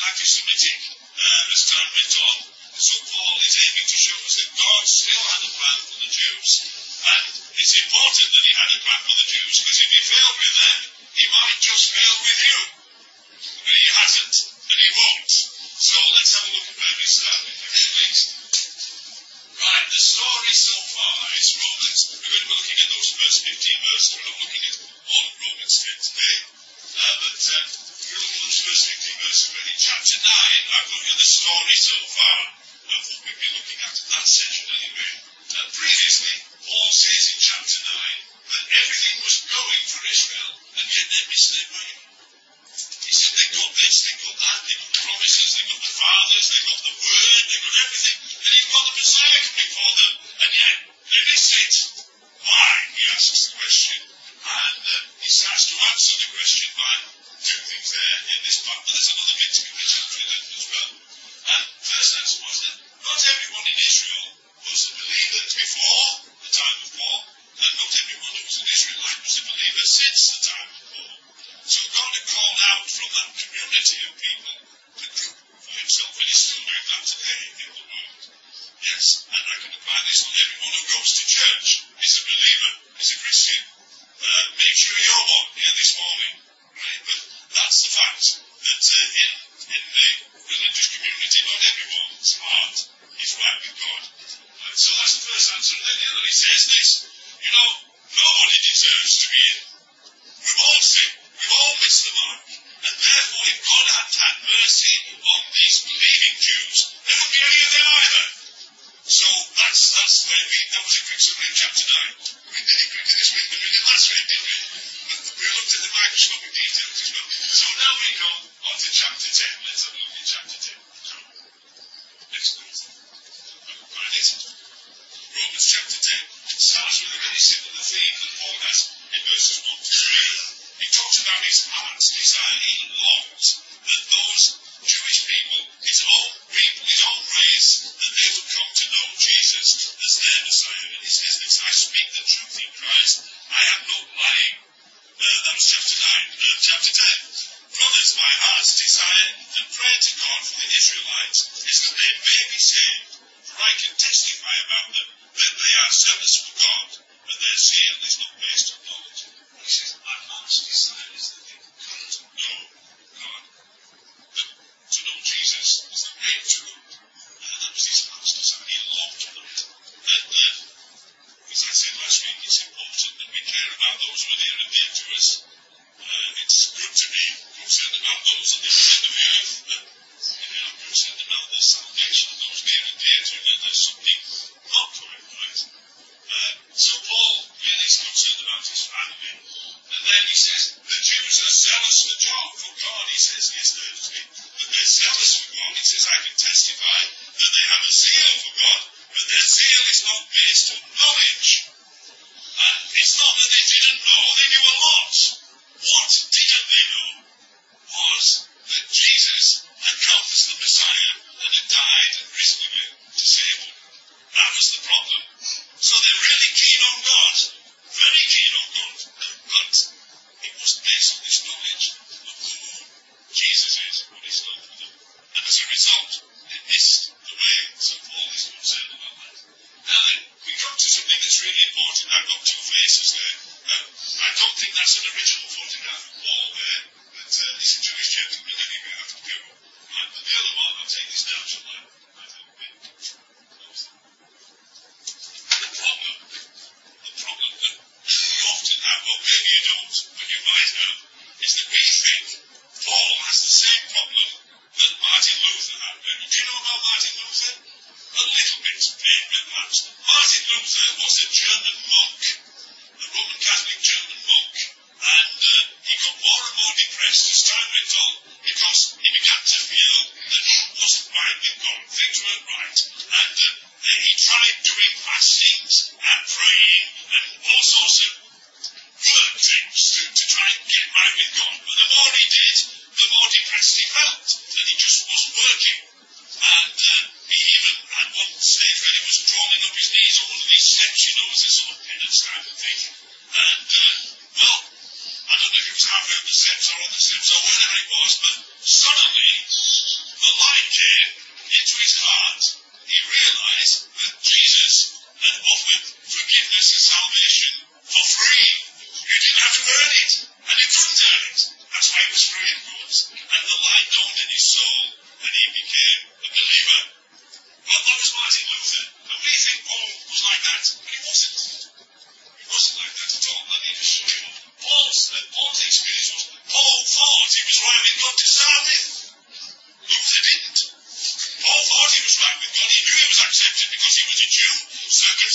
anti-Semitic as time went on. So Paul is aiming to show us that God still had a plan for the Jews, and it's important that he had a plan for the Jews, because if he failed with them, he might just fail with you. And he hasn't, and he won't. So let's have a look at where we start, please. Right, the story so far is Romans. We're going to be looking at those first 15 verses. We're not looking at all of Romans 10 today. But we're looking at those first 15 verses. But in chapter 9, I've looked at the story so far of what we've been looking at in that section anyway. Previously, Paul says in chapter 9 that everything was going for Israel, and yet they missed their way. He said they got this, they got that, they got the promises, they got the fathers, they got the word, they got everything, and you've got the Messiah coming for them, and yet they missed it. Why? He asks the question, and he starts to answer the question by two things there in this part, but there's another bit to be mentioned as well. And first answer was that not everyone in Israel was a believer before the time of Paul, and not everyone who was an Israelite was a believer since the time of Paul. So God had called out from that community of people the group for himself, and he's still doing that today in the world. Yes, and I can apply this on everyone who goes to church, is a believer, is a Christian. Make sure you're one here this morning, right? But that's the fact that in the religious community, not everyone's heart is right with God. So that's the first answer. And then the other, he says this, nobody deserves to be in. We've all sinned. We've all missed the mark. And therefore, if God had had mercy on these believing Jews, there wouldn't be any of them either. So that's where that was a quick summary of chapter 9. We did it quickly this week, but we did last week, didn't we? But we looked at the microscopic details as well. So now we go on to chapter 10. Let's have a look at chapter 10. So, next one. Find it. Romans chapter 10 starts with a very similar theme that Paul has in verses 1 to 3. He talks about his heart's desire. He longs that those Jewish people, his own race, that they would come to know Jesus as their Messiah. And he says this, I speak the truth in Christ. I am not lying. That was chapter 9. Chapter 10. Brothers, my heart's desire and prayer to God for the Israelites is that they may be saved. For I can testify about them that they are zealous for God, and their zeal is not based on knowledge. He says, my heart's desire is that they come to know God. But to know Jesus is the way to God. That was his heart's desire. He loved that. And as I said last week, it's important that we care about those who are near and dear to us. It's good to be concerned about those on the other side of the earth, but I'm concerned about the salvation of those near and dear to you. There's something not quite right. So Paul really is concerned about his family. And then he says, the Jews are zealous for God. He says, yes, but they're zealous for God. He says, I can testify that they have a zeal for God, but their zeal is not based on knowledge. And it's not that they didn't know, they knew a lot. What didn't they know was that Jesus had come as the Messiah and had died and risen again to save them. That was the problem. So they're really keen on God, very keen on God, but it wasn't based on this knowledge of who Jesus is, what he's done for them. And as a result, they missed the way. So Paul is concerned about that. Now then, we come to something that's really important. I've got two faces there. I don't think that's an original photograph of Paul there, but it's a Jewish gentleman anyway, I have to do. But the other one, I'll take this down to my The problem that we often have, or maybe you don't, but you might have, is that we think Paul has the same problem that Martin Luther had. Do you know about Martin Luther? A little bit, perhaps. Martin Luther was a German monk, a Roman Catholic German monk, and he got more and more depressed as time went on because he began to feel that he wasn't right with God. Things weren't right.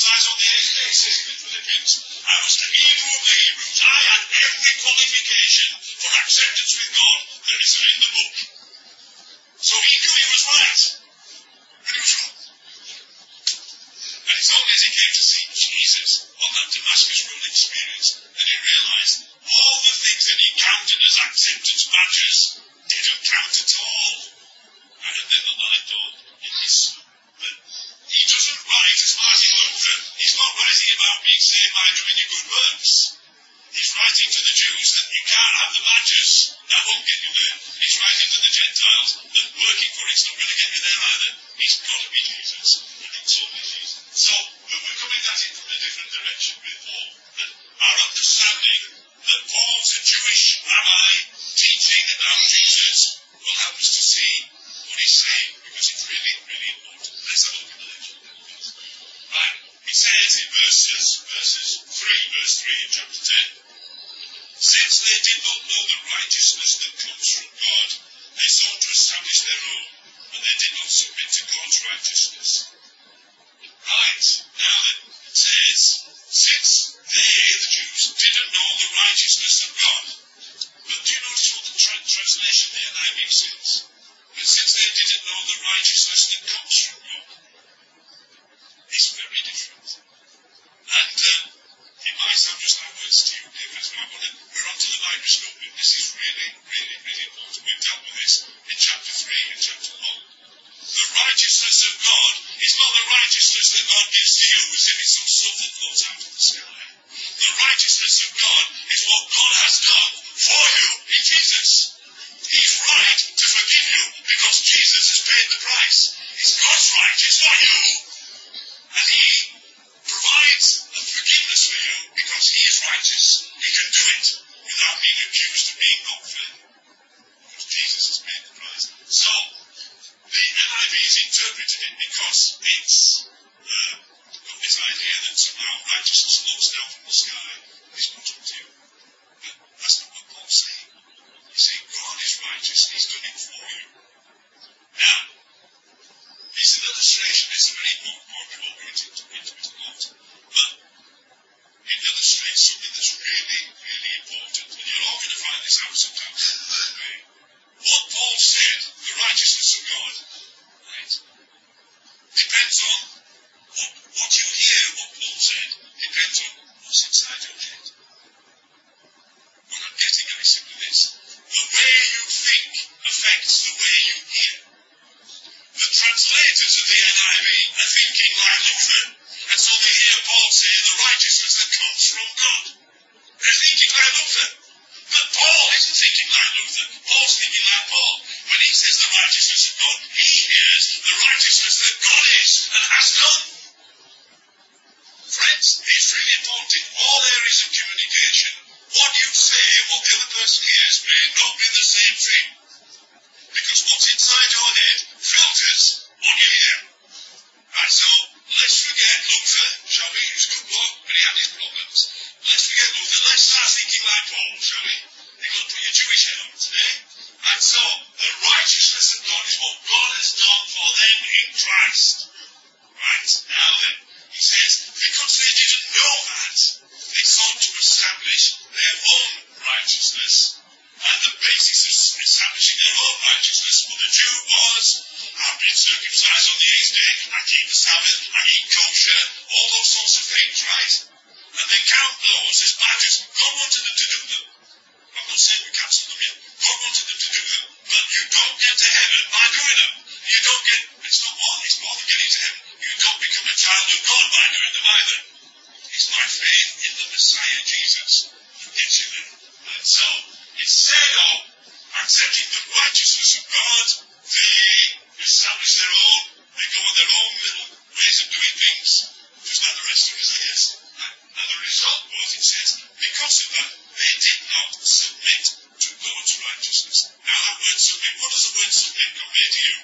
circumcised on the 8th day, says in Philippians. And as to Hebrew of the Hebrews, I had every qualification for acceptance with God that is in the book. So he knew he was right. And he was wrong. And it's only as he came to see Jesus on that Damascus Road experience that he realized all the things that he counted as acceptance badges didn't count at all. And then the light dawned in his soul. But he doesn't write as Martin Luther. He's not writing about being saved by doing your good works. He's writing to the Jews that you can't have the badges. That won't get you there. He's writing to the Gentiles that working for it's not going to get you there either. He's got to be Jesus. And it's only Jesus. So, we're coming at it from a different direction with Paul. That our understanding that Paul's a Jewish rabbi teaching about Jesus will help us to see what he's saying, because it's really, really important. Let's have a look at the lecture. Right. It says in verse 3 in chapter 10, since they did not know the righteousness that comes from God, they sought to establish their own, and they did not submit to God's righteousness. Right. Now then, it says, since they, the Jews, didn't know the righteousness of God. But do you notice what the translation the NIV says? But since they didn't know the righteousness that comes from God, it's very different. And it might sound just like words to you, because we're on to the microscope, and this is really, really, really important. We've dealt with this in chapter 3 and chapter 1. The righteousness of God is not the righteousness that God gives to you as if it's some stuff that floats out of the sky. The righteousness of God is what God has done for you in Jesus. He's right to forgive you because Jesus has paid the price. It's God's right, it's not you. And He provides the forgiveness for you because He is righteous. He can do it without being accused of being not fair. Because Jesus has paid the price. So, the NIV has interpreted it because it's got this idea that somehow righteousness flows down from the sky and is put onto you. But that's not what Paul's saying. You see, God is righteous, He's done it for you. Now, it's an illustration, it's a very important point, we won't go into it a lot, but it illustrates something that's really, really important, and you're all going to find this out sometimes. What Paul said, the righteousness of God, right, depends on what you hear what Paul said, depends on what's inside your head. What I'm getting at is simply this. The way you think affects the way you hear. The translators of the NIV are thinking like Luther, and so they hear Paul say the righteousness that comes from God. They're thinking like Luther. But Paul isn't thinking like Luther. Paul's thinking like Paul. When he says the righteousness of God, he hears the righteousness that God is and has done. Friends, it's really important in all areas of communication. What you say and what the other person hears may not be the same thing. Because what's inside your head filters what you hear. Right, so let's forget Luther, shall we? He was a good bloke, but he had his problems. Let's forget Luther. Let's start thinking like Paul, shall we? You've got to put your Jewish head on today. And so, the righteousness of God is what God has done for them in Christ. Right, now then, he says, because they didn't know that, they sought to establish their own righteousness. And the basis of establishing their own righteousness for the Jew was, I've been circumcised on the 8th day, I keep the Sabbath, I eat kosher, all those sorts of things, right? And they count those as badges. God wanted them to do them. I'm not saying we cancel them yet. God wanted them to do them. But you don't get to heaven by doing them. You don't get, it's more than getting to heaven. You don't become a child of God by doing them either. It's by faith in the Messiah Jesus that gets you there. And so, instead of accepting the righteousness of God, they establish their own, they go on their own little ways of doing things, just like the rest of us, I guess. And the result was, it says, because of that, they did not submit to God's righteousness. Now that word submit, what does the word submit convey to you?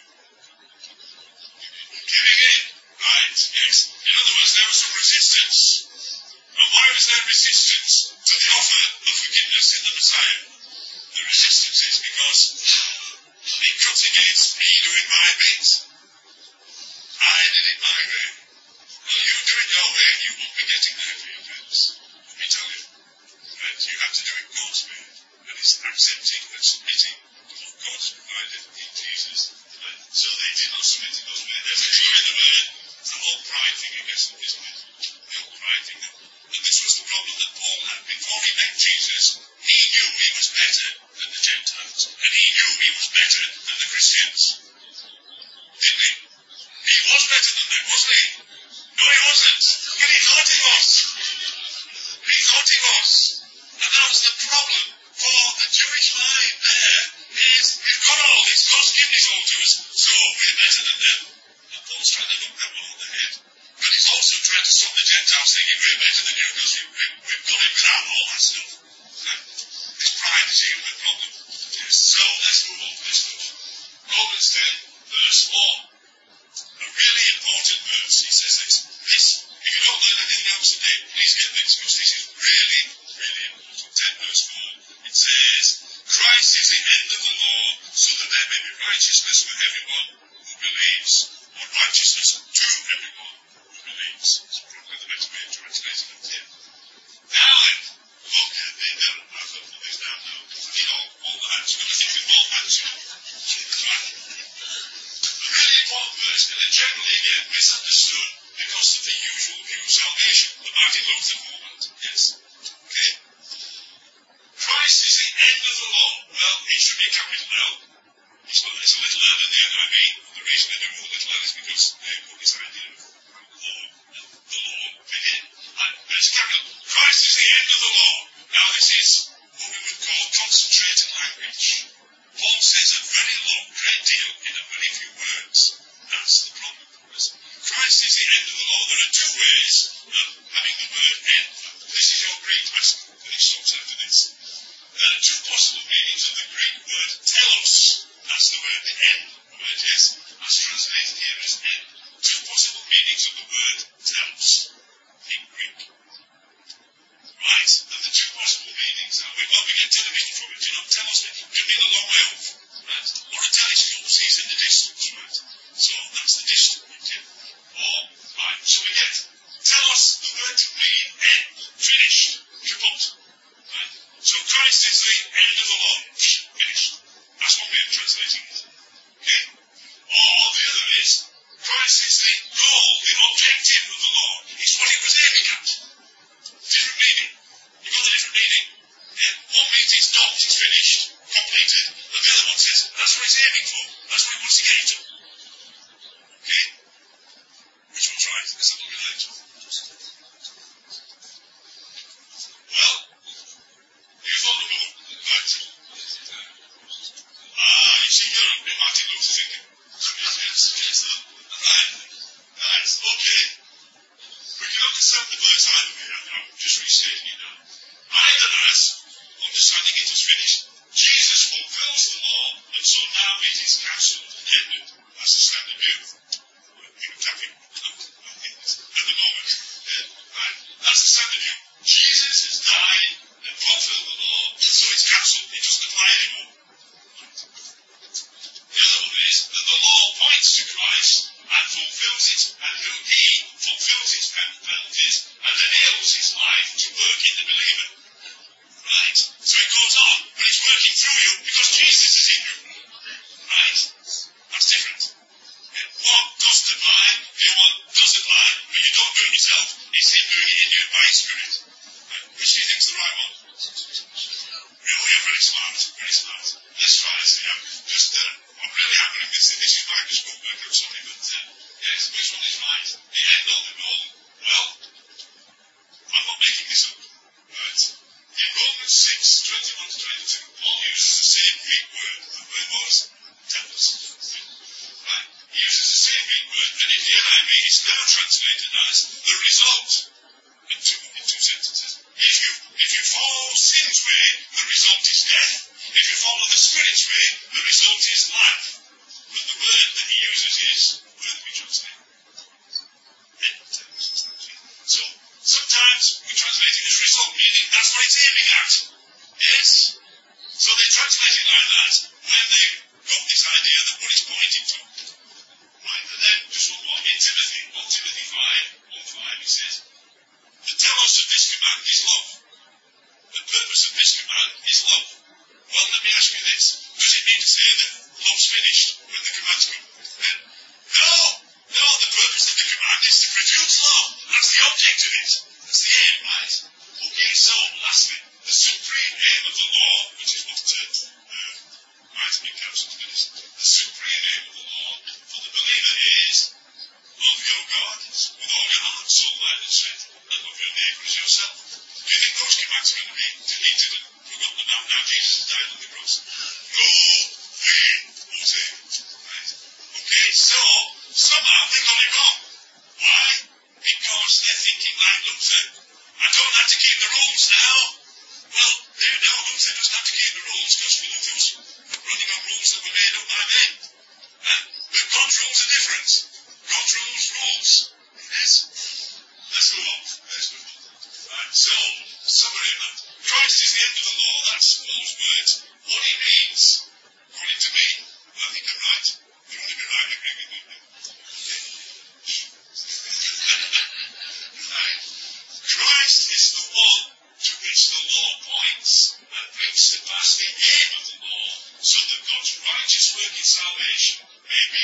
Giving in. Right, yes. In other words, there was some resistance. And why was there resistance to the offer of forgiveness in the Messiah? The resistance is because it cuts against me doing my bit. I did it my way. Well, you do it no way you won't be getting there for your friends. Let me tell you. Right? You have to do it God's way. And it's accepting and submitting to what God has provided in Jesus. Right? So they did not submit to God's way. They're doing the way. It's the whole pride thing, I guess, isn't it? The whole pride thing. And this was the problem that Paul had. Before he met Jesus, he knew he was better than the Gentiles. And he knew he was better than the Christians. Didn't he? He was better than them, wasn't he? No, he wasn't. But he thought he was. He thought he was. And that was the problem for the Jewish line there, is we've got all this, God's given it all to us, so we're better than them. And Paul's trying to knock that one on the head. But he's also trying to stop the Gentiles thinking we're better than you because we've got it without all that stuff. This pride is here the problem. Yes. So let's move on. Romans 10, verse 4. A really important verse. He says this. If you don't learn anything else today, please get this, because this is really, really important. 10 verse 4. It says, Christ is the end of the law, so that there may be righteousness for everyone who believes, or righteousness to everyone who believes. It's probably the better way of translating it here. Now then, look at the I've got to put this down now. I need all the hands. We're going to think with both hands. Right. A really important verse, and it generally get misunderstood because of the usual view of salvation, the Martin Luther movement. Yes. Okay. Christ is the end of the law. Well, it should be a capital L. It's a little L in the NIV. The reason they do it with a little L is because they put this idea of law and the law fit in. But it's capital. Christ is the end of the law. Now this is what we would call concentrated language. Paul says a very long, great deal in a very few words. That's the problem. Christ is the end of the law. There are two ways of having the word end. This is your Greek lesson. Finish talks after this. There are two possible meanings of the Greek word telos. That's the word, the end word, yes. That's translated here as end. Two possible meanings of the word telos in Greek. Right, and the two possible meanings are, we get television from it, telos can mean a long way off, right? Or a telescope sees in the distance, right? So that's the distance, yeah? Or, right, so we get telos, the word to mean end, finished, kaput, right? So Christ is the end of the law, finished. That's one way of translating it, okay? Or the other is, Christ is the goal, the objective of the law. It's what he was aiming at. Different meaning. You've got a different meaning. Yeah? One means it's done, it's finished, completed. And the other one says, that's what it's aiming for. That's what he wants to get to. Okay? Which one's right? Because I'm looking later. Well, you thought number one. Right. You see, you're a bit Martin Luther thinking. Yes. Right. Okay. We can understand the words either way. I'm just restating it now. Either as, understanding it as finished, Jesus fulfills the law, and so now it is cancelled and ended. That's the standard view. We're tapping at the moment. Right. That's the standard view. Jesus has died and fulfilled the law, so it's cancelled. It doesn't apply anymore. The other one is that the law points to Christ and fulfills it, and he fulfills its penalties and enables his life to work in the believer. Right? So it goes on, but it's working through you because Jesus is in you. Right? That's different. One doesn't apply, the other one does apply, but you don't do it yourself. It's him doing it in you by his Spirit. Right? Which do you think's the right one? You're very smart, very smart. Let's try this. I'm really happy with this. This is microscope work, I'm sorry, but yes, which one is right? The end or the goal? Well, I'm not making this up. Right? In Romans 6, 21 to 22, Paul uses the same Greek word. The word was telos. Right? He uses the same Greek word, and in the NIV it's never translated as the result in two sentences. If you follow sin's way, the result is death. If you follow the Spirit's way, the result is life. But the word that he uses is the word we translate. So, sometimes we translate it as result, meaning that's what it's aiming at. Yes? So they translate it like that when they got this idea that what it's pointing to. Right, and then just one more. In Timothy 5, it says,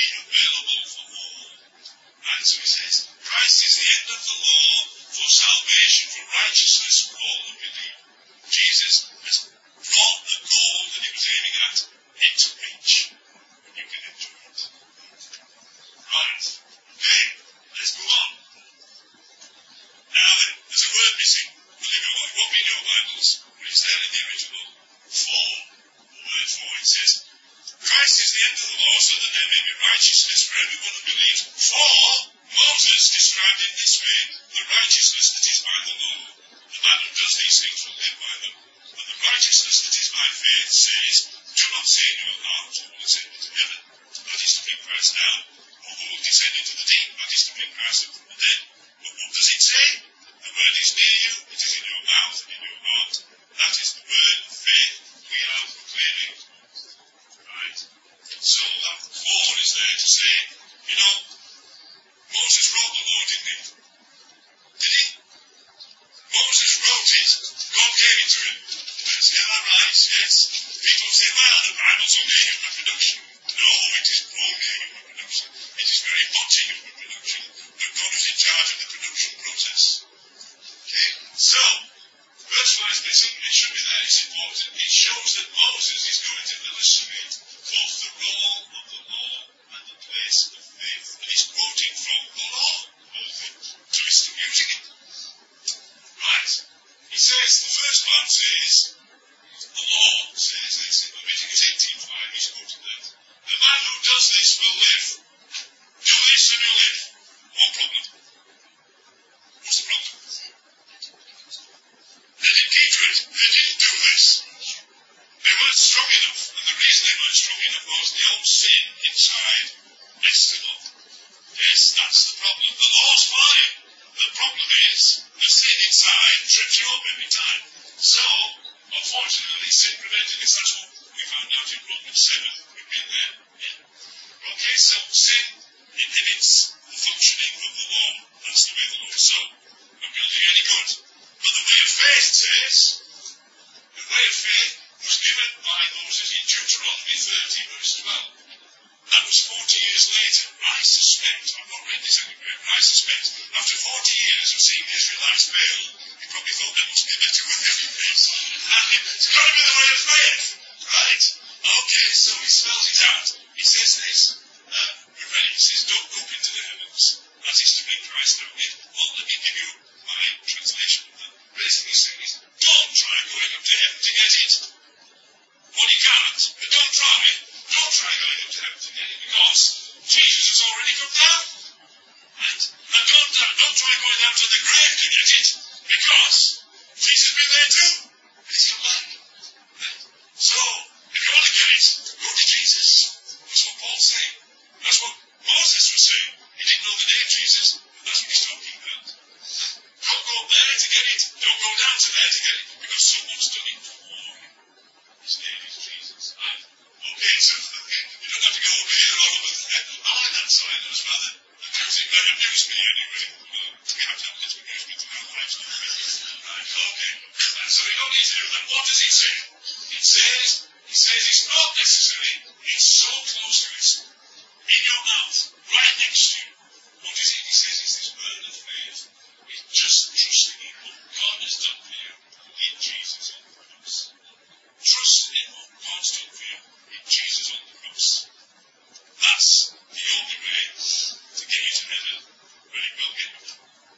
be available for all. And so he says, Christ is the end of the law for salvation, for righteousness for all who believe. Jesus has brought the goal that he was aiming at into reach. And you can enjoy it. Right. Okay, let's move on. Now then, there's a word missing. It won't be in your Bibles, but it's there in the original. For. The word for, it says, Christ is the end of the law so that there may be righteousness for everyone who believes. For Moses described in this way the righteousness that is by the law. The man who does these things will live by them. But the righteousness that is by faith says, do not say in your heart, who will ascend into heaven? That is to bring Christ down. Or who will descend into the deep? That is to bring Christ up from the dead. But what does it say? The word is near you, it is in your mouth and in your heart. That is the word of faith we are proclaiming. Right? So that for is there to say, you know, Moses wrote the law, didn't he? Did he? Moses wrote it. God gave it to him. Let's get that right, yes? People say, well, the Bible's only a human production. No, it is only a human production. It is very much a human production, but God is in charge of the production process. Okay? So, verse 5 is missing. It should be there. It's important. It shows that Moses is going to illustrate both the role of the law and the place of faith. And he's quoting from the law, so he's still using it. Right. He says, the first part says, the law says this, in Leviticus 18:5, he's quoting that. The man who does this will live. Do this and you'll live. One problem. What's the problem? They didn't keep to it. They didn't do this. They weren't strong enough. And the reason they weren't strong enough was the old sin inside messed them up. Yes, that's the problem. The law's fine. The problem is, the sin inside trips you up every time. So, unfortunately, sin prevented this. That's what we found out in Romans 7. We've been there. Yeah. Okay, so sin inhibits the functioning of the law. That's the way the law is. So, not going to do any good. But the way of faith says, the way of faith was given by Moses in Deuteronomy 30, verse 12. That was 40 years later. I suspect, I've not read this anywhere, but I suspect, after 40 years of seeing the Israelites fail, he probably thought there must be a better way of faith. And it's got to be the way of faith. Right? Okay, so he spells it out. He says this, we're ready. He says, don't go up into the heavens. That is to bring Christ down. Well, let me give you my translation of that. Basically he's saying is, don't try going up to heaven to get it. Well, you can't, but don't try. Don't try going up to heaven to get it, because Jesus has already come down. Right? And don't try going down to the grave to get it, because Jesus has been there too. He's come back. Right? So, if you want to get it, go to Jesus. That's what Paul's saying. That's what Moses was saying. He didn't know the name Jesus, but that's what he's talking about. Don't go up there to get it. Don't go down to there to get it, because someone's done it for you. His name is Jesus. Right? Okay, so you don't have to go over here or over there. I like that sign, those rather. That amused me anyway. Well, we have to have a little amusement in our lives, don't we? Right, okay. So we don't need to do that. What does it say? It says it's not necessary. It's so close to it. In your mouth, right next to you. What is it? He says it's this word of faith. It's just trusting in what God has done for you in Jesus on the cross. Trust in what God's done for you in Jesus on the cross. That's the only way to get you to heaven, very well get you.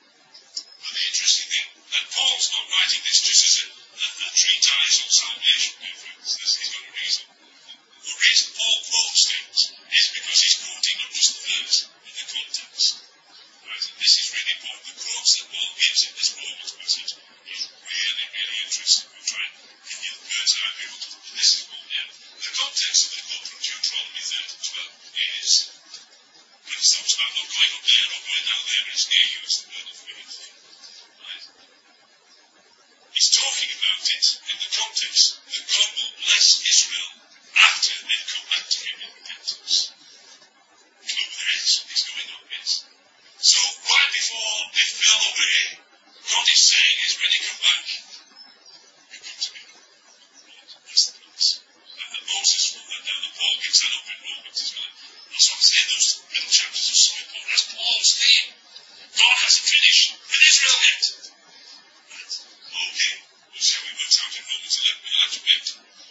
But the interesting thing, that Paul's not writing this just as a treatise on salvation, dear friends. He's got a reason. The reason Paul quotes things is because he's quoting not just the verse, but the context. Right? And this is really important. The quotes that Paul gives in this Romans passage is really, really interesting. We'll try and give you the bird's eye view. This is one here. The context of the quote from Deuteronomy 30:12 is, when it talks about not going up there, not going down there, it's near you, it's the word of faith. Right? He's talking about it in the context that God will bless Israel after they've come back to him in repentance. You know where it is? He's going up, yes. So, right before they fell away, God is saying is, when you come back, you come to me. That's the promise. And Moses wrote that down, and Paul gives that up in Romans as well. That's what I'm saying, those God's theme. God hasn't finished with Israel yet. Right. Okay. Well, shall we work out in Romans 11? We'll have to wait.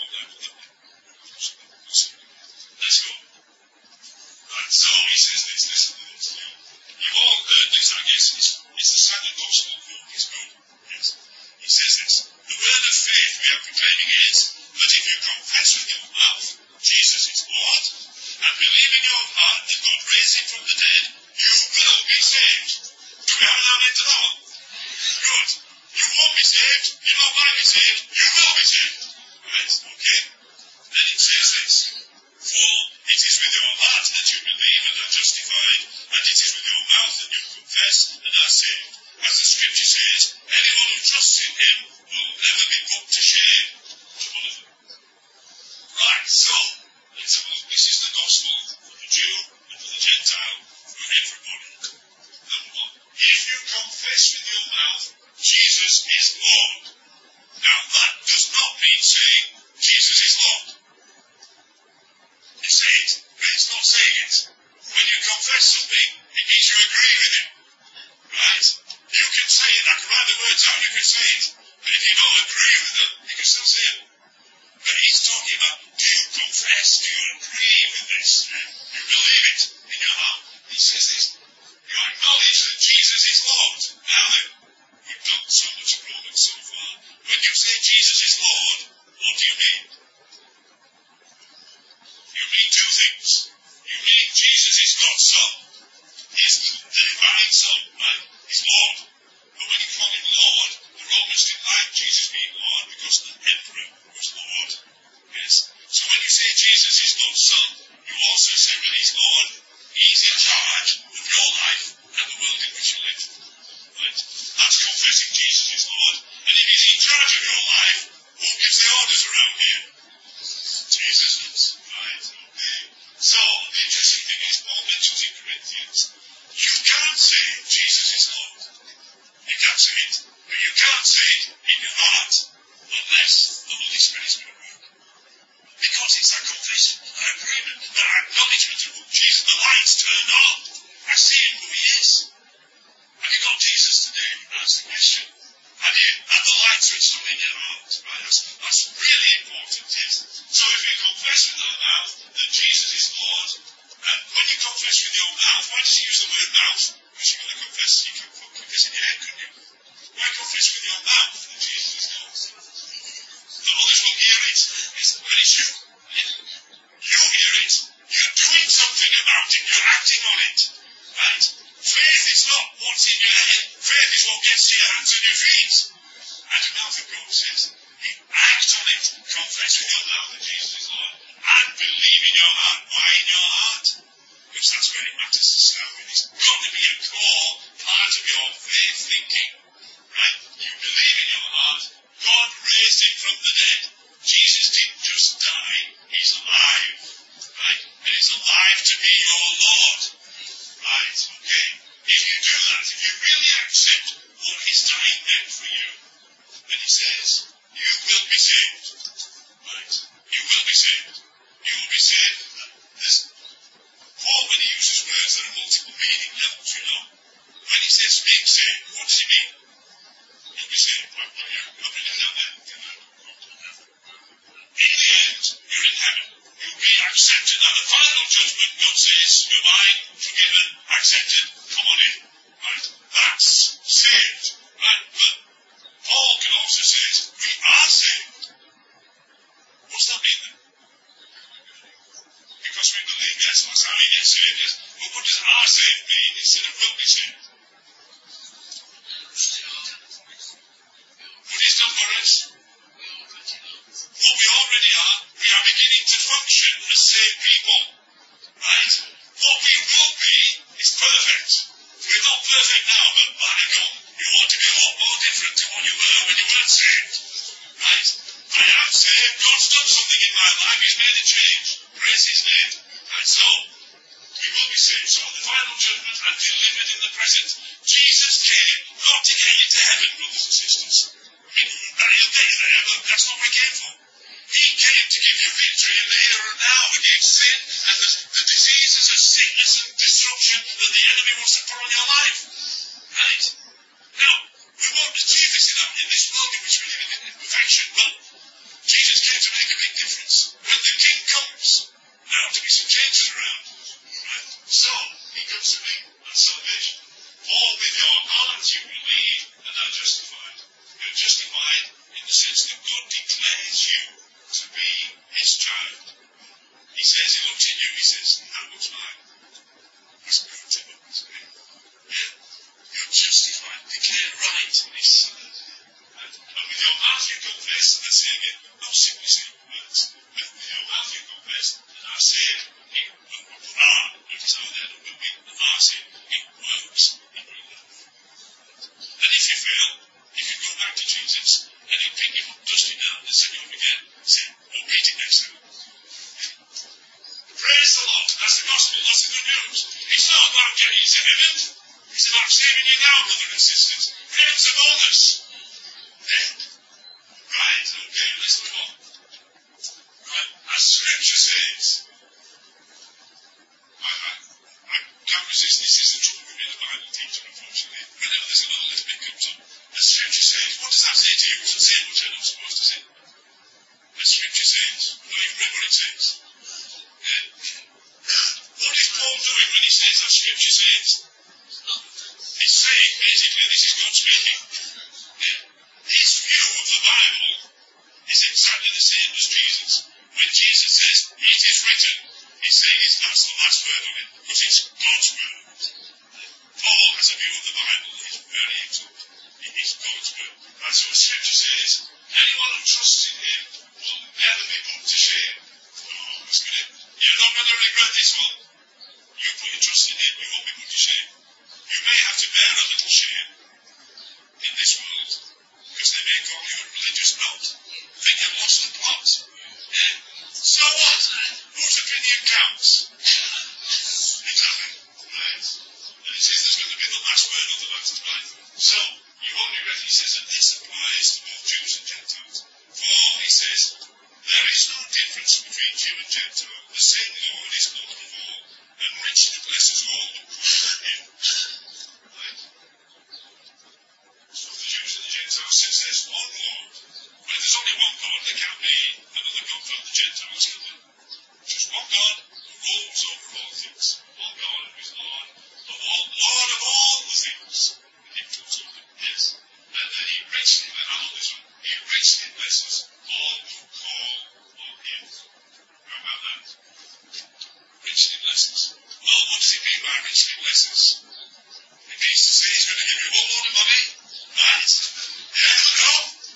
Let's go. Right. So he says this. Listen to this. You've all heard this, I guess. It's the standard gospel quote. It's good. Yes. He says this. The word of faith we are proclaiming is that if you confess with your mouth Jesus is Lord and believe in your heart that God raised him from the dead, you will be saved. Do we have an amen to that one? Good. You won't be saved. You don't want to be saved. You will be saved. Right? Okay? Then it says this. For it is with your heart that you believe and are justified, and it is with your mouth that you confess and are saved. As the scripture says, anyone who trusts in him will never be put to shame. Right, so, let's have a look. This is the gospel for the Jew and for the Gentile, for everybody. Number one, if you confess with your mouth, Jesus is Lord. Now that does not mean saying, Jesus is Lord. You say it, but it's not saying it. When you confess something, it means you agree with him. Right? You can say it, I can write the words out, you can say it. But if you don't agree with them, you can still say it. But he's talking about, do you confess? Do you agree with this? You believe it in your heart. He says this. You acknowledge that Jesus is Lord. Now then, we've done so much of Romans so far. When you say Jesus is Lord, what do you mean? You mean two things. You mean Jesus is God's Son. He's the divine Son, right? He's Lord. But when you call him Lord, the Romans didn't like Jesus being Lord because the emperor was Lord. Yes? So when you say Jesus is God's Son, you also say when he's Lord, he's in charge of your life and the world in which you live. Right? That's confessing Jesus is Lord. And if he's in charge of your life, who gives the orders around here? Jesus is. Right? Okay. So, the interesting thing is, Paul mentions in Corinthians, you can't say Jesus is Lord. You can't say it, but you can't say it in your heart unless the Holy Spirit is going to work. Because it's a confession, an agreement, an acknowledgement of who Jesus. The lights turned on. I see him who he is. Have you got Jesus today? That's the question. Have you had the light switched on in your heart? Right? That's really important. Yes. So if you confess with your mouth that Jesus is Lord, and when you confess with your mouth, why does he use the word mouth? Because you're going to confess, you can confess in your head, couldn't you? Why confess with your mouth that Jesus is Lord? The others will hear it. It's when it's you. You hear it. You're doing something about it. You're acting on it. Right? Faith is not what's in your head. Faith is what gets to your hands and your feet. And the mouth of God says, you act on it. Confess with your mouth that Jesus is Lord. And believe in your heart. Why in your heart? Because that's where it matters to start with. It's got to be a core part of your faith thinking. Right? You believe in your heart. God raised him from the dead. Jesus didn't just die. He's alive. Right? And he's alive to be your Lord. Right? Okay. If you do that, if you really accept what his dying meant for you, then he says, you will be saved. Right? You will be saved. You will be saved. Paul, when he uses words, there are multiple meaning levels, you know. When he says being saved, what does he mean? You'll be saved. I've written down there. In the end, you're in heaven. You'll be accepted. At the final judgment, God says, you're mine, forgiven, accepted, come on in. Right? That's saved. Right? But Paul can also say, we are saved. What's that mean then? Because we believe, yes, that's how we get saved, yes. But what does our saved mean instead of will be saved? What he's done for us? What we already are, we are beginning to function as saved people. Right? What we will be is perfect. We're not perfect now, but by God, you want to be a lot more different to what you were when you weren't saved. Right? I am saved. God's done something in my life. He's made a change. Praise his name. And so, we will be saved. So, the final judgment and delivered in the present. Jesus came not to get you to heaven, brothers and sisters. He'll get you there, but that's not what he came for. He came to give you victory in the here and now against sin and the diseases of sickness and disruption that the enemy wants to put on to me, that's salvation. For with your heart you believe and are justified. You're justified in the sense that God declares you to be his child. He says, he looks at you, he says, that looks like. That's good to him, isn't it? Yeah? You're justified, declared right in his son. And with your mouth you confess, and I say again, not simply saying words, but with your mouth you confess, and I say it, notice how that will be, and I say it works in your life. And if you fail, you can go back to Jesus, and he'll pick you up, dust you down, and send you up again, say, we'll read it next time. Praise the Lord, that's the gospel, that's the good news. It's not about getting you to heaven, it's about saving you now, brothers and sisters. Heaven's a bonus. Right, okay, let's move on. Right, as scripture says, I can't resist, this is the trouble with being a Bible teacher, unfortunately. Whenever there's another little bit comes up, as scripture says, what does that say to you? It doesn't say much, I'm not supposed to say. As scripture says, I've not even read what it says. What is Paul doing when he says that scripture says? He's saying, basically, this is God speaking. His view of the Bible is exactly the same as Jesus. When Jesus says, it is written, he's saying that's the last word of it, but it's God's word. Paul has a view of the Bible that is very exalted. It is God's word. That's what scripture says. Anyone who trusts in him will never be put to shame. Oh, that's good. You're not going to regret this one. You put your trust in him, you won't be put to shame. You may have to bear a little shame in this world, because they may call you a religious nut. Think you've lost the plot. So what? Whose opinion counts? Exactly. Right. And he says there's going to be the last word on the last right. So, you only read, he says that this applies to both Jews and Gentiles. For, he says, there is no difference between Jew and Gentile. The same Lord is Lord of all, and richly blesses all who call on him. Right? So the Jews and the Gentiles says there's one Lord. Well, if there's only one God, there can't be another God for the Gentiles, can there? Just one God who rules over all things. One God who is Lord of all the things. And he rules over them. Yes. And then he richly, I know this one, he richly blesses all who call on him. How about that? Richly blesses. Well, what does he mean by richly blesses? It means to say he's going to give you one load of money, right? Yeah, no?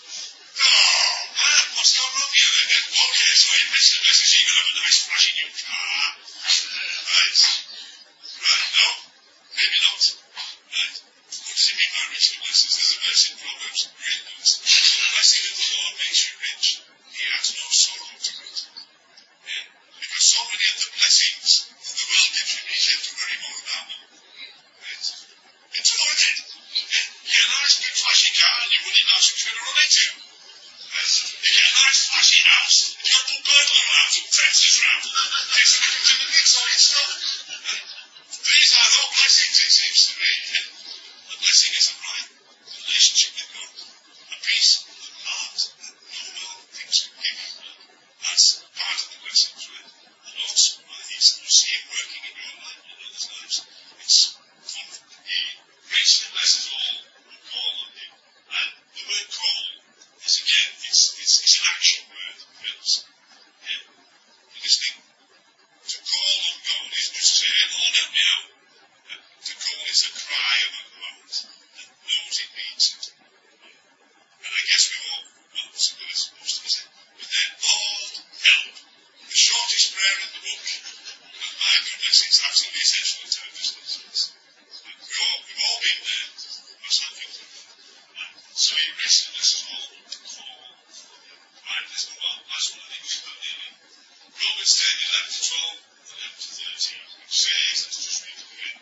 Oh, man, what's gone wrong here then? Okay, so he richly blesses you, you're going to have a nice flashy new car. Right? Right, no? Maybe not. Right? What does he mean by richly blesses? There's a verse in Proverbs, great verse. The blessing of the Lord makes you rich. He adds no sorrow to it. Yeah? Because so many of the blessings that the world gives you, you have to worry more about them. Right? It's all in it. Yeah? You get a nice big flashy car and you wouldn't know who's going to run into. Right? You get a nice flashy house, you got a burglar around, some fences around. There's a little to the mix on it stuff. Right? These are all blessings, it seems to me. Yeah? The blessing is a right relationship with God. A peace of heart that no world things can give you. That's part of the blessings, right? And also, you see him working in your life and in others' lives. It's fun. He richly blesses all who call on him. And the word call is, again, it's an action word. Yeah? You're listening? To call on God is just saying, Lord, help me out. To call is a cry of a heart that knows it needs it. And I guess we've all, well, most of us, but then, Lord, help. The shortest prayer in the book. And my goodness, it's absolutely essential in times as this. We've all been there. Must not think of it. So he rested us all to call. Right, let's move on. Last one, I think we've got nearly. Romans 10, 11 to 12, 11 to 13. Which says, let's just read it again.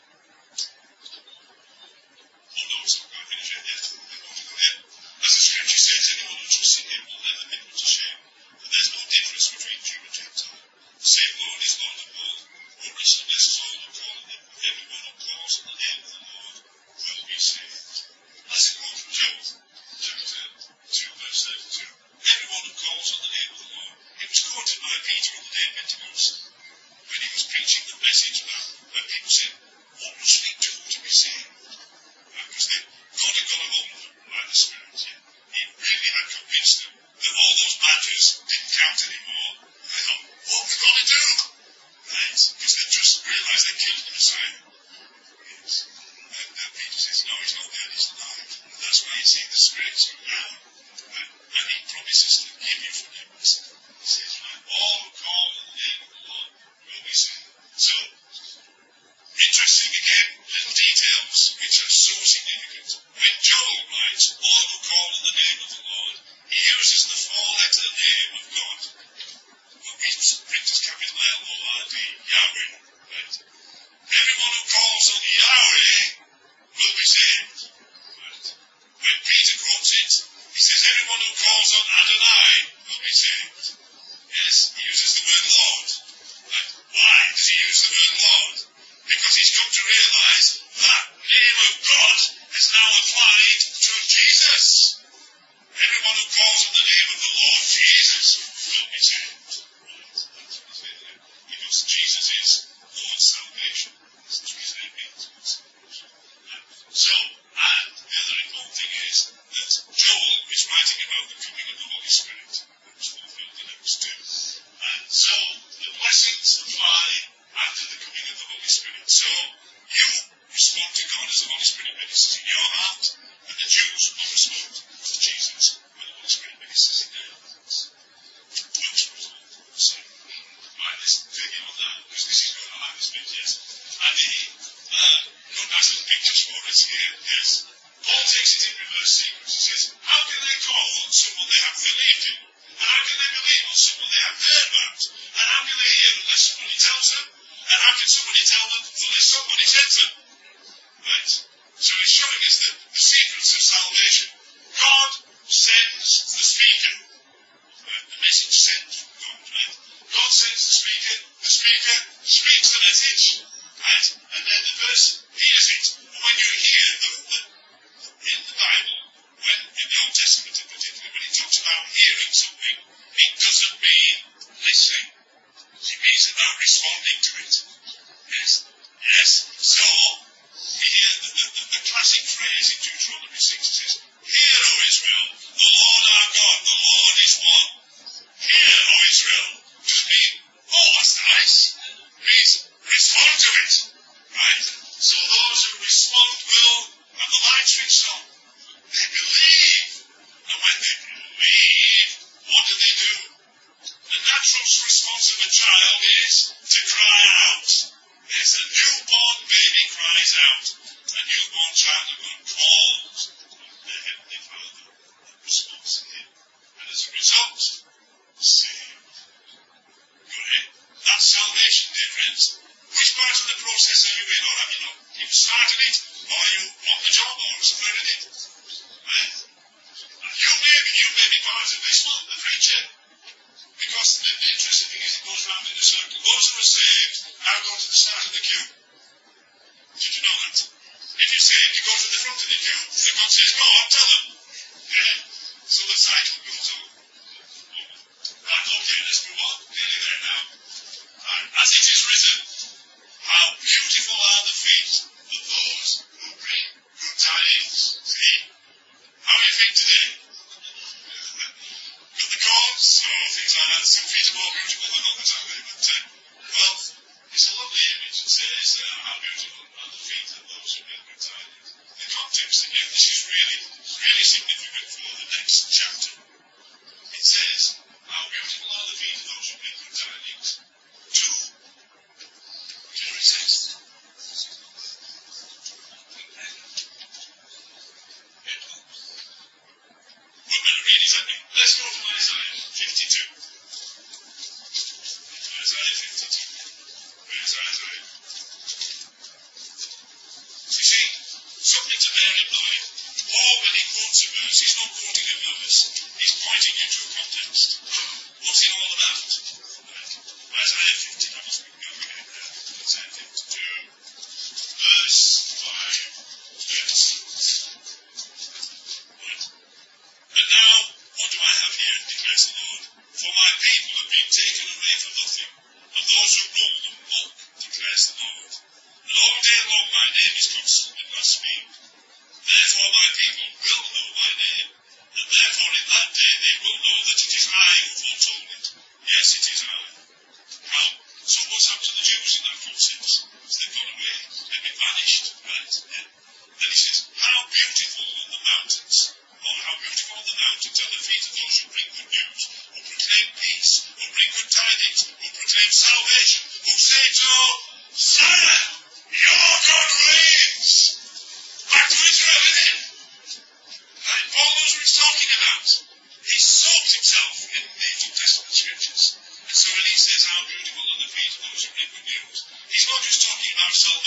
Oh no, it's not going to finish it yet. As the scripture says, anyone who trusts in him will never be put to shame. And there's no difference between Jew and Gentile. The same Lord is Lord of all, who richly blesses all who call on him. they killed the Messiah. Yes. And Peter says, no, he's not dead, he's alive. And that's why you see the spirits come down. And he promises to give you forgiveness. He says, all who call on the name of the Lord will be saved. So, interesting again, little details which are so significant. When Joel writes, all who call on the name of the Lord, he uses the four-letter name of God, which brings us capital L-O-R-D, Yahweh. Right? Everyone who calls on Yahweh will be saved. Right? When Peter quotes it, he says everyone who calls on Adonai will be saved. Yes, he uses the word Lord. Right? Why does he use the word Lord? Because he's come to realize that name of God is now applied to Jesus. Everyone who calls on the name of the Lord Jesus will be saved. Because Jesus is Lord's salvation. That's what his name means. So, and the other important thing is that Joel is writing about the coming of the Holy Spirit, which fulfilled in Acts 2. And so, the blessings apply after the coming of the Holy Spirit. So, you respond to God as the Holy Spirit ministers in your heart, and the Jews will respond to Jesus when the Holy Spirit ministers in their hearts. Which was all the same. Right, let's dig in on that, because this is going to like this bit, yes. And he got nice little pictures for us here, yes. Paul takes it in reverse sequence. He says, how can they call on someone they have believed in? And how can they believe on someone they have heard about? And how can they hear unless somebody tells them? And how can somebody tell them unless somebody sends them? Right? So he's showing us the secrets of salvation. God sends the speaker. The message sent from God, right? God sends the speaker speaks the message, right? And then the verse hears it. When you hear in the Bible, when in the Old Testament in particular, when it talks about hearing something, it doesn't mean listening. It means about responding to it. Yes? Yes? So, here, the classic phrase in Deuteronomy 6 says, hear, O Israel, the Lord our God, the Lord is one. Hear, O Israel, doesn't mean, oh, that's nice. It means respond to it. Right? So those who respond will have the light switched on. They believe. And when they believe, what do? The natural response of a child is to cry out. Yes, a newborn baby cries out. A newborn child of God calls their Heavenly Father and responds to Him. And as a result, saved. Got it? That's salvation, dear friends. Which part of the process are you in, or have you not? You've started it, or are you on the job, or spreading it? Right? You may be part of this one, the preacher. Because the interesting thing is it goes round in a circle. Those who are saved now go to the start of the queue. Did you know that? If you're saved, you go to the front of the queue. And God says, go on, tell them. Okay? So the cycle goes on. Right, okay, let's move on. Nearly there now. Right, as it is written, how beautiful are the feet of those who bring good tidings. See? How are your feet today? Got the cords, or things like that. Some feet are more beautiful than others, aren't they? But, well, it's a lovely image. It says, how beautiful are the feet of those who bring good tidings. The context, again, this is really significant for the next chapter. It says, how beautiful are the feet of those who bring good tidings. To, what do it says? We're going to read it, aren't we? Let's go to Isaiah 52. Isaiah 52. Where's Isaiah? So you see, something to bear in mind. Paul, when he quotes a verse, he's not quoting a verse. He's pointing you to a context. What's it all about? Right. Isaiah 50, that was good. Isaiah 52, verse 5, verse 6. Right. And now, what do I have here, declares the Lord? For my people have been taken away for nothing, and those who rule them mock, declares the Lord. And all day long my name is constantly blasphemed. Therefore my people will know my name, and therefore in that day they will know that it is I who foretold it. Yes, it is I. How? So what's happened to the Jews in that process?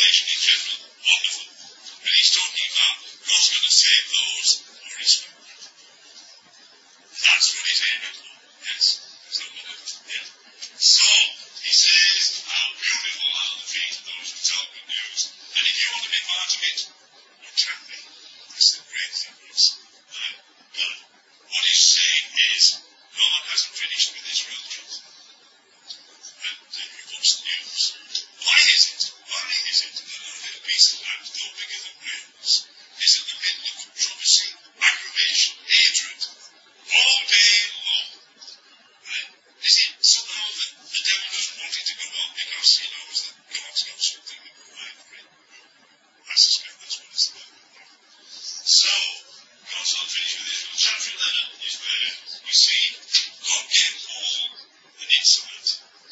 salvation in general, wonderful. But he's talking about God's going to save those who are his people. That's what he's aiming for. Yes. Is that what it is? Yeah. So, he says, how beautiful are the feet of those who tell good news. And if you want to be part of it, attract me. That's the great thing is. But what he's saying is, God hasn't finished with Israel yet. And he wants news. Why is it that a little piece of land no bigger than Wales is in the middle of controversy, aggravation, hatred, all day long? Right? Is it somehow that the devil doesn't want it to go on because he knows that God's got something to provide for it? I suspect that's what it's about. So, God's not finished with Israel. Chapter 11 is where we see God gave Paul an insight.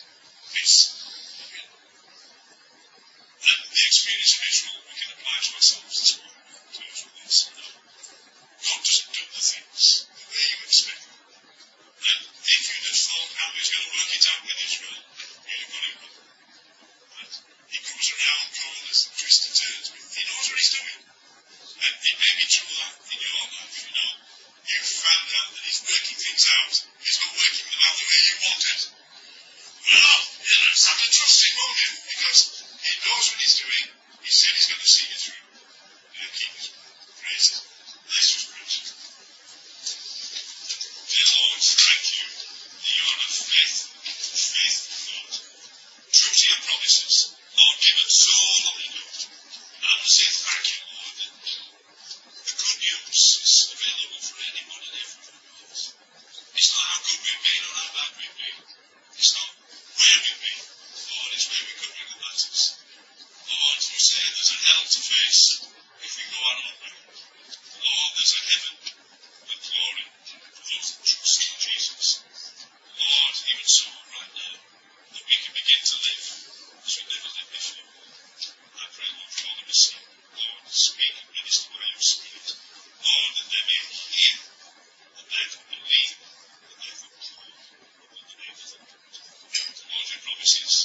And the experience of Israel we can apply to ourselves this morning. Close with this. God doesn't do the things the way you expect them. And if you just thought how he's going to work it out with Israel, you'd have got it wrong. And he comes around corners and twists and turns, but he knows what he's doing. And it may be true that in your life, you've found out that he's working things out. He's not working them out the way you wanted. Well, you'll just have to trust him, won't you? Because he knows what he's doing. He said he's going to see you through. He'll keep his praise. Let's just praise him. Dear Lord, thank you that you are a faithful God. True to your promises. Lord, give us all that we know. And say thank you, Lord, that the good news is available for anyone and everyone. It's not how good we've been or how bad we've been. It's not where we've been. Lord, it's where we could be that matters. Lord, you say there's a hell to face if we go our own way. Lord, there's a heaven with glory for those that trust in Jesus. Lord, even so, right now, that we can begin to live as we never lived before. I pray, Lord, for all of us here. Lord, speak and minister by your Spirit. Lord, that they may hear, that they can believe, that they can call in the name of the Lord. Lord, your promises